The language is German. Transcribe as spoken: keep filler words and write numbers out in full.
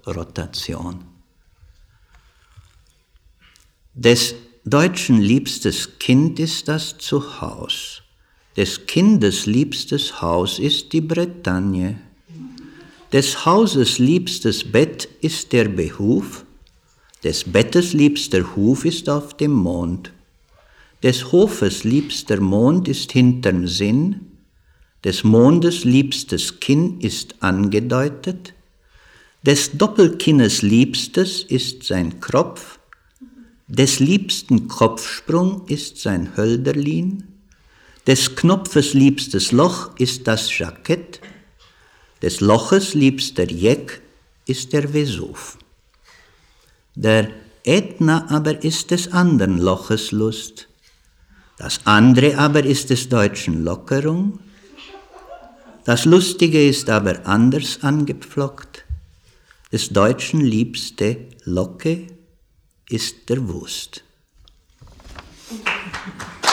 Rotation. Des Deutschen liebstes Kind ist das Zuhaus. Des Kindes liebstes Haus ist die Bretagne. Des Hauses liebstes Bett ist der Behuf. Des Bettes liebster Huf ist auf dem Mond. Des Hofes liebster Mond ist hinterm Sinn. Des Mondes liebstes Kinn ist angedeutet. Des Doppelkinnes liebstes ist sein Kropf. Des liebsten Kopfsprung ist sein Hölderlin. Des Knopfes liebstes Loch ist das Jackett. Des Loches liebster Jeck ist der Vesuv. Der Ätna aber ist des andern Loches Lust. Das andere aber ist des Deutschen Lockerung. Das Lustige ist aber anders angepflockt. Des Deutschen liebste Locke ist der Wust.